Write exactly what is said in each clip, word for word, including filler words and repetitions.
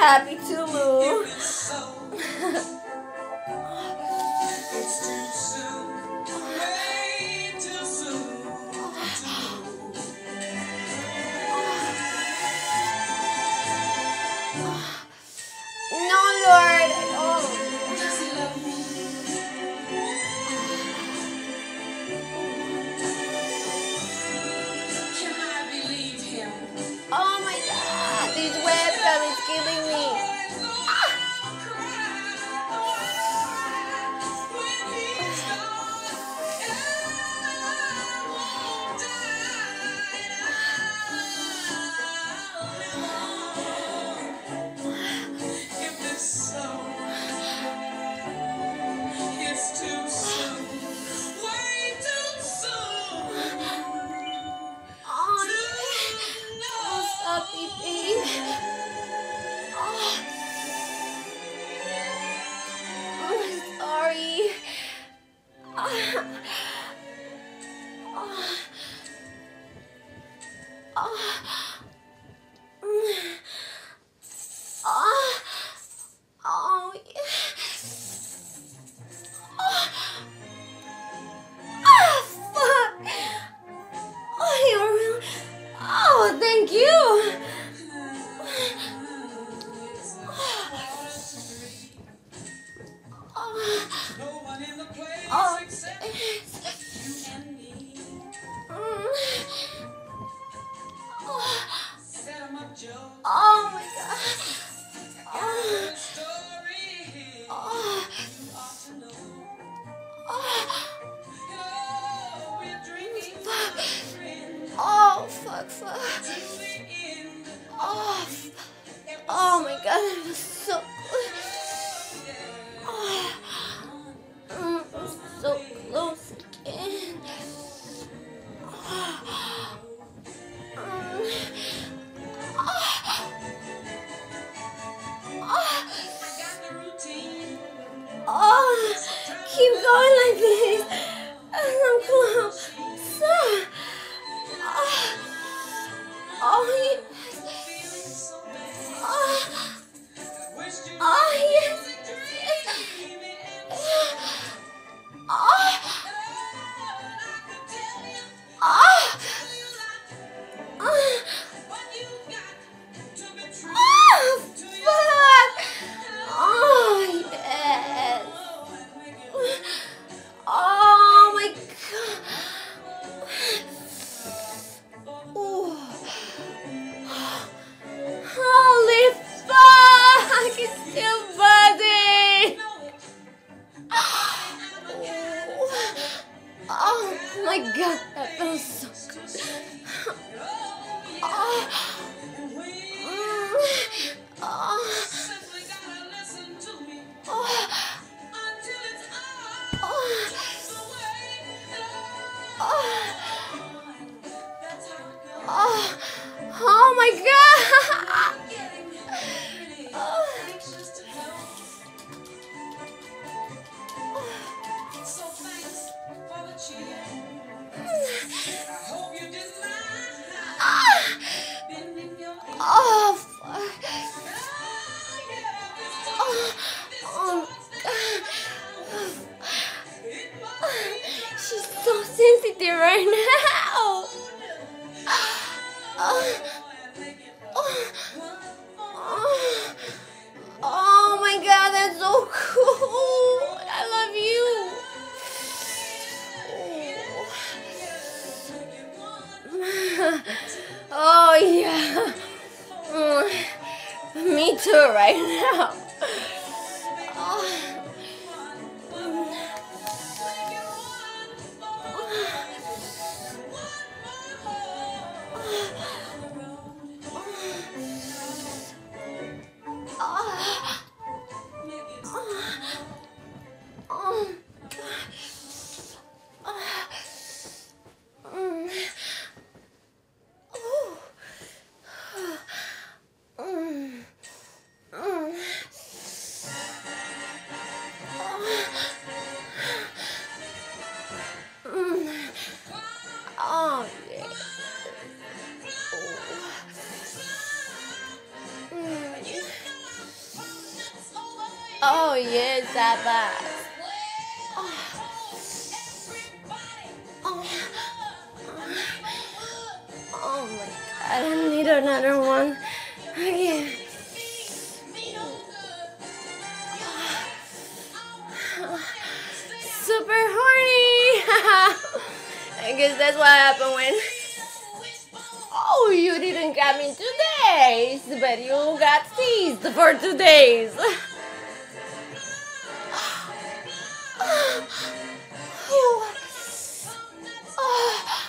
happy Tulu. No, Lord. Oh. Oh my God, this webcam is killing me. Ah. Thank you. Oh, oh my God. Oh. Oh. Oh, fuck, fuck. Oh, oh my God, that was so good. Oh, mm, so close again. Oh, mm, oh, oh, keep going like this. I'm close. So, oh, oh, yes. Oh, oh, yes. Oh, oh, oh, fuck. Oh, yes. Oh, my God. Oh. Holy fuck! It's still buzzing! Oh my God, that feels so good. Oh. Mm. Oh. Oh. Oh. Oh. Oh my God! Oh. Oh, fuck. Oh, oh, God. She's so sensitive right now. Oh, oh, oh my God, that's so cool. I love you. Oh, yeah. Mm, me too right now. Oh. Oh yes, Tapas. Oh. Oh. Oh my god, I need another one. Okay. Super horny. I guess that's what happened when. Oh, you didn't come in two days, but you got teased for two days. Oh. Oh.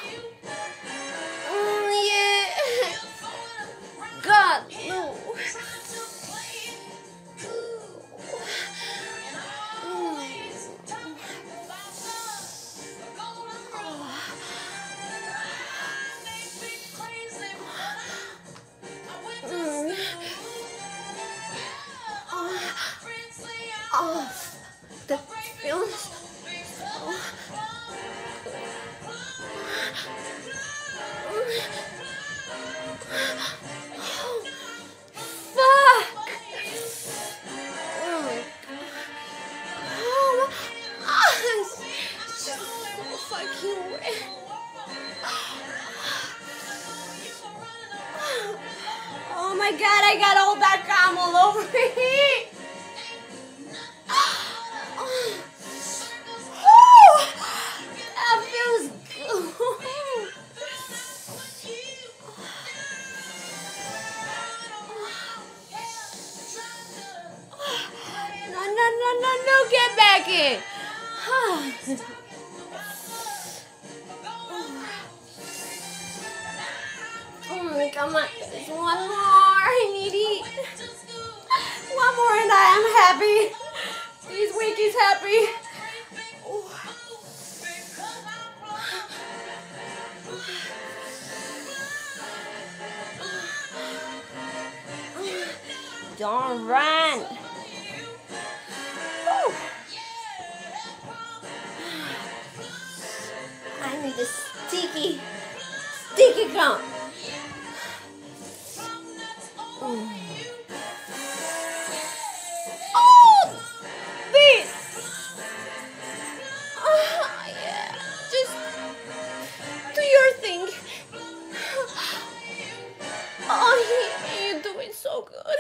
Mm, yeah. God, no. Oh, that feels so oh, fuck! Oh my god! Oh, oh, it's just so fucking wet. Oh my god! I got all that cum all over me. That feels good. No, no, no, no, no, get back in. Oh, come on, there's one more. I need it. One more and I am happy. This week is happy. Don't run. Woo. I need a sticky, sticky cum. Mm. Oh, this. Oh, yeah. Just do your thing. Oh, you're doing so good.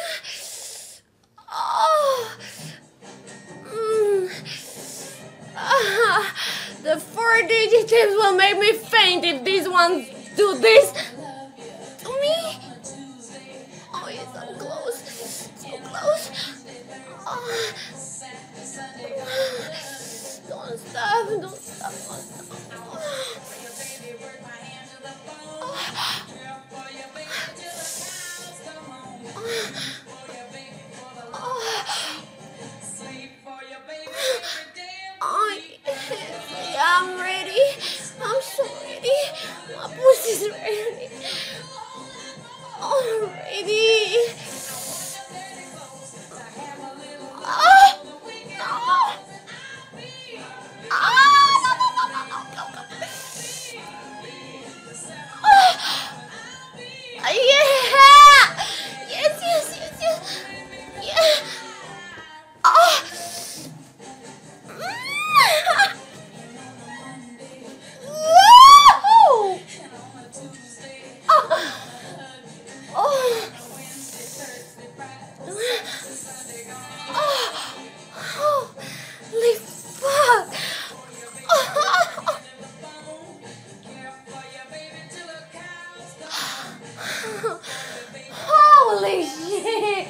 Oh. Mm. Ah, the four digit tips will make me faint if these ones do this to me. Oh, you're so close. So close. Oh. Don't stop. Don't stop. Don't stop. I'm ready. I'm so ready. My pussy's ready. I'm ready. Oh, no. Oh, no, no, no, no, no, no, no. Oh, yeah. Yes, yes, yes, yes. Yeah. Oh. Holy shit!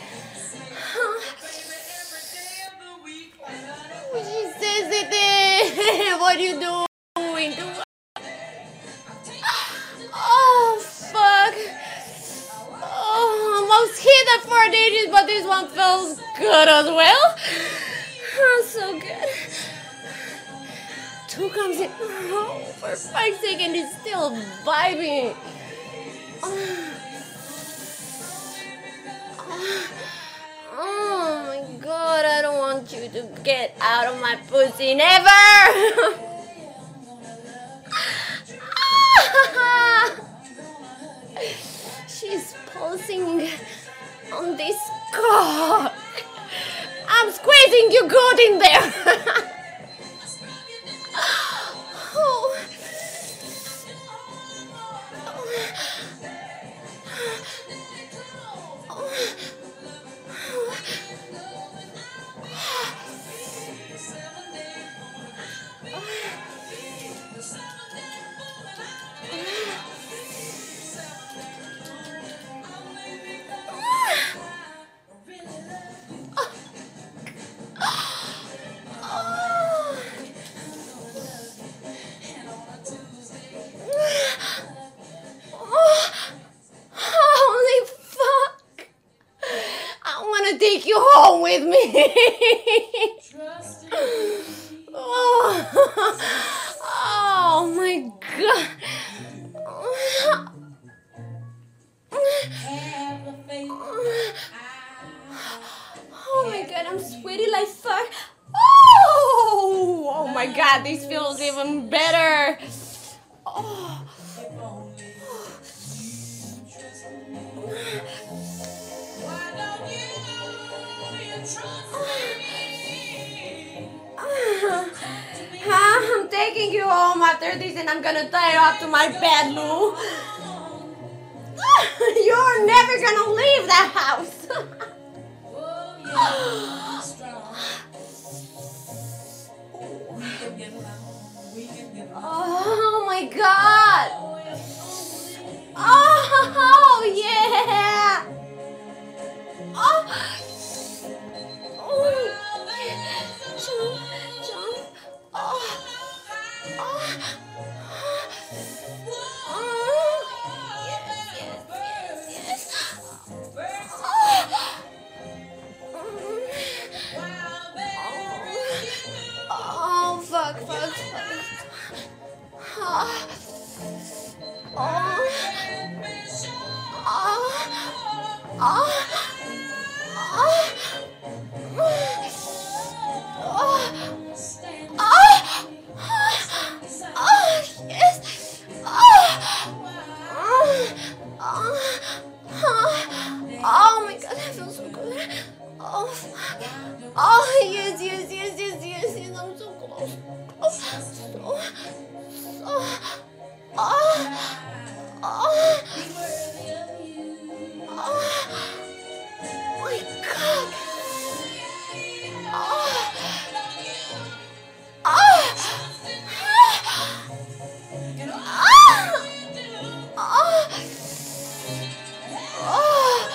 She says it is. What are you doing? Oh fuck! Oh, almost hit the four digits, but this one feels good as well. Oh, so good. Two comes in. Oh, for fuck's sake, and it's still vibing. Oh. Oh my god, I don't want you to get out of my pussy, never! She's pulsing on this cock. I'm squeezing you good in there. Oh. Holy fuck! I wanna take you home with me. Oh, oh my god. Oh my god, I'm sweaty like fuck. Oh, oh my god, this feels even better. Oh. I'm taking you home after this and I'm gonna tie you up to my bed, Lou. You're never gonna leave that house. Oh my god. Oh yeah. Oh. Oh. Jump, jump. Oh. Oh. Oh, fuck, fuck, fuck. Oh. Oh. Oh. Oh. Oh my god, that feels so good. Oh, fuck. Oh, yes, yes, yes, yes, yes, yes. I'm so close. Oh, so, so. Oh, oh. Oh, my god. Oh, oh. Oh, oh.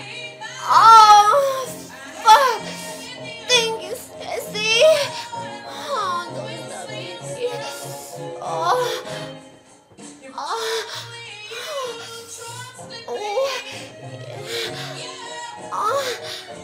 Oh, fuck. Thank you, Sassy. Oh, don't stop me. Oh. Oh. Oh. Oh.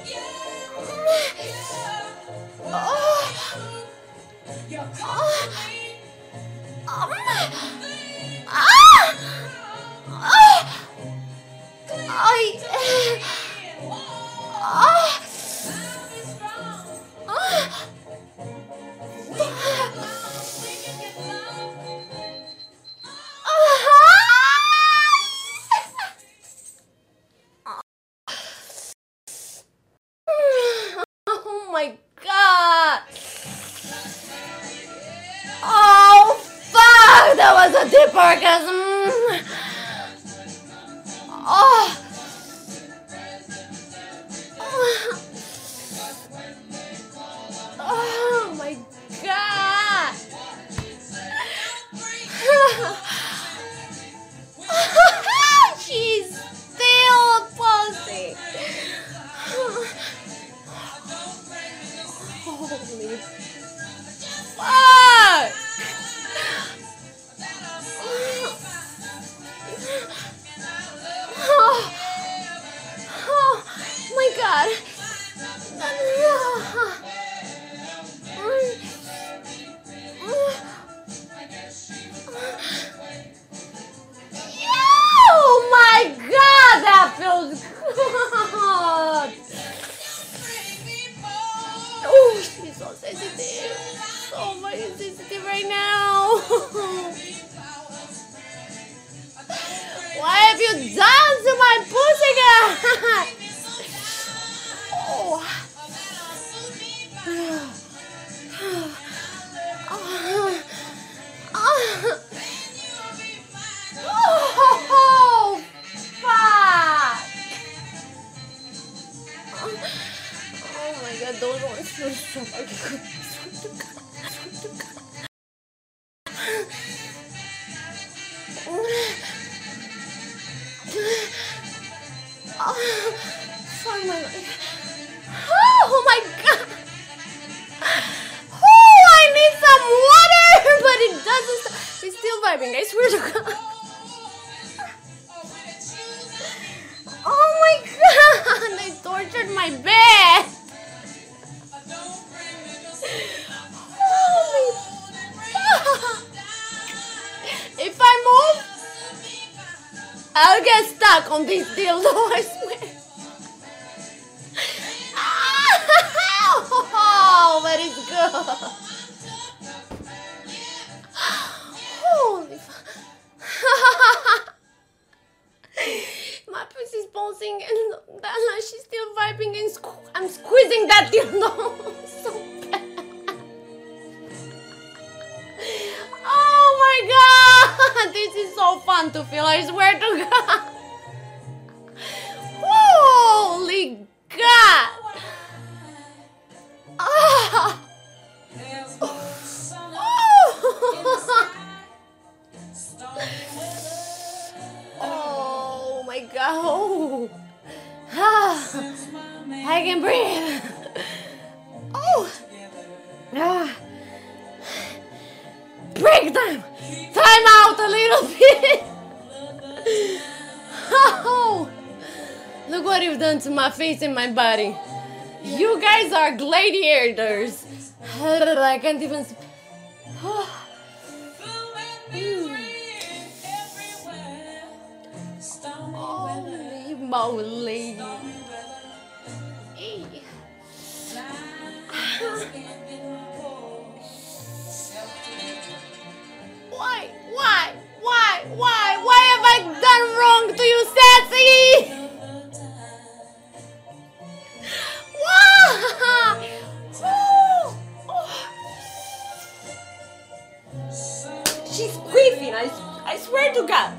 Oh my god! Oh fuck! That was a deep orgasm! Oh! Oh my god! She's still a pussy! Holy fuck! Oh, oh my god! Oh my god, that feels good! Oh, she's so sensitive. So much sensitive right now. What have you done to my pussy, guy? Oh. Oh my God. Swear to God. Swear to God. Oh, fuck my life. Oh my God. Oh, I need some water, but it doesn't. It's still vibing. I swear to God. Oh my God. They tortured my bed. Holy fuck. If I move, I'll get stuck on this dildo, I swear. Oh, but it's good. Holy fuck. My pussy's bouncing and Dana, she's still vibing and sque I'm squeezing that dildo so bad. Oh my God, this is so fun to feel, I swear to God. Holy God. Ah. Oh my God. Oh. Ah. I can breathe. Oh. Ah. Break time. Time out a little bit. Oh. Look what you've done to my face and my body. You guys are gladiators. I can't even. Oh. Holy moly. Why? Why? Why? Why? Why have I done wrong to you, Sassy? Why? Oh. Oh. She's squeezing. I, I swear to God.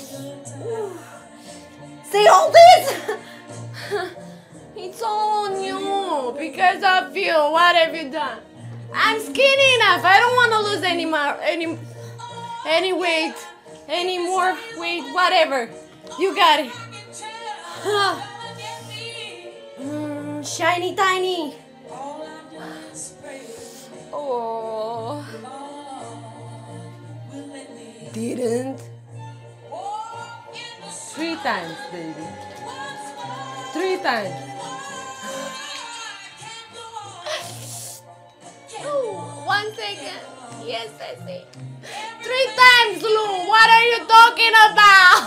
Say all this? It's all on you because of you. What have you done? I'm skinny enough. I don't want to lose any more, any, any weight, any more weight, whatever. You got it. mm, shiny tiny. Oh. Didn't. Three times, baby. Three times. Oh, one second. Yes, I see. Three times, Lou. What are you talking about?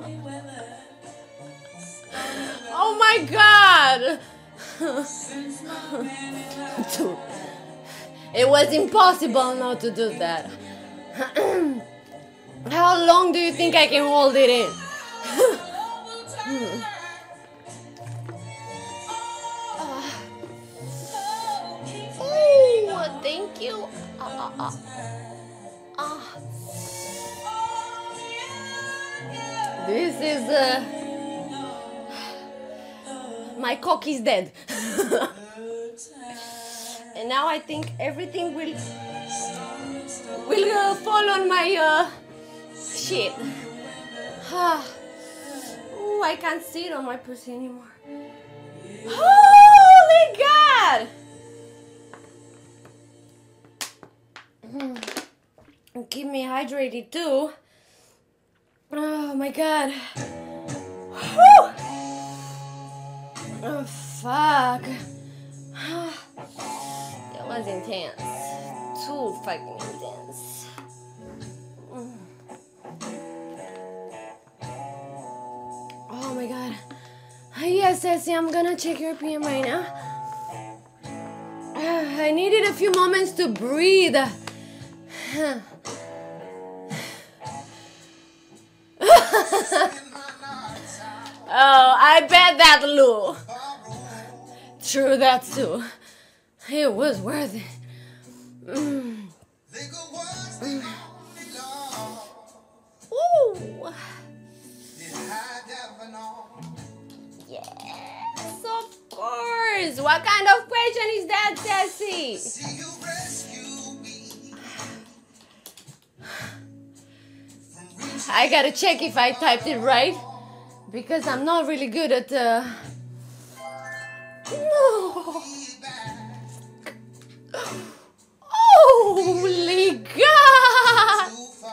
Oh my God. Dude, it was impossible not to do that. How long do you think I can hold it in? uh. Oh, thank you. Uh, uh, uh. Uh. This is uh, my cock is dead. And now I think everything will will uh, fall on my uh, shit. Oh, I can't sit on my pussy anymore. Holy God! Mm. Keep me hydrated too. Oh my God. Whew. Oh fuck. That was intense. Too fucking intense. Mm. Oh my God. Yes, Sassy, I'm gonna check your P M right now. I needed a few moments to breathe. Oh, I bet that Lou. True, that too. It was worth it. Mm. Mm. Ooh. Yes, of course. is. What kind of question is that, Tessie? I gotta check if I typed it right, because I'm not really good at uh no. Holy God!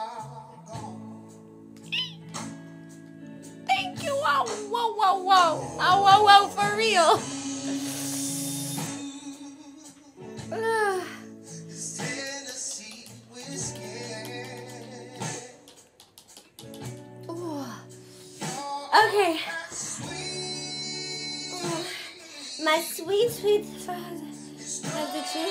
Thank you. Wow, wow, wow, wow. Wow, wow, wow, for real. Uh. Okay. Oh, my sweet, sweet father.